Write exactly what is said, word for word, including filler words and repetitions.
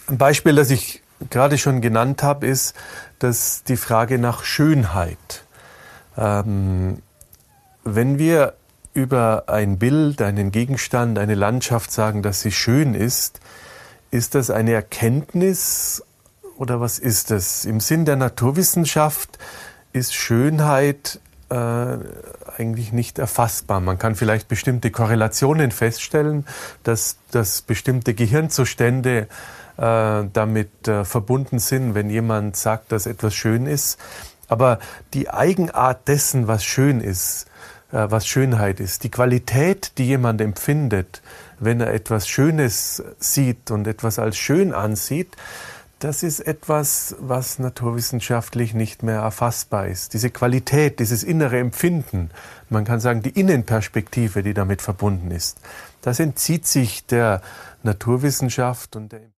Ein Beispiel, das ich gerade schon genannt habe, ist, dass die Frage nach Schönheit. Ähm, wenn wir über ein Bild, einen Gegenstand, eine Landschaft sagen, dass sie schön ist, ist das eine Erkenntnis oder was ist das? Im Sinn der Naturwissenschaft ist Schönheit äh, eigentlich nicht erfassbar. Man kann vielleicht bestimmte Korrelationen feststellen, dass, dass bestimmte Gehirnzustände äh, damit äh, verbunden sind, wenn jemand sagt, dass etwas schön ist. Aber die Eigenart dessen, was schön ist, äh, was Schönheit ist, die Qualität, die jemand empfindet, wenn er etwas Schönes sieht und etwas als schön ansieht, das ist etwas, was naturwissenschaftlich nicht mehr erfassbar ist. Diese Qualität, dieses innere Empfinden, man kann sagen, die Innenperspektive, die damit verbunden ist, das entzieht sich der Naturwissenschaft und der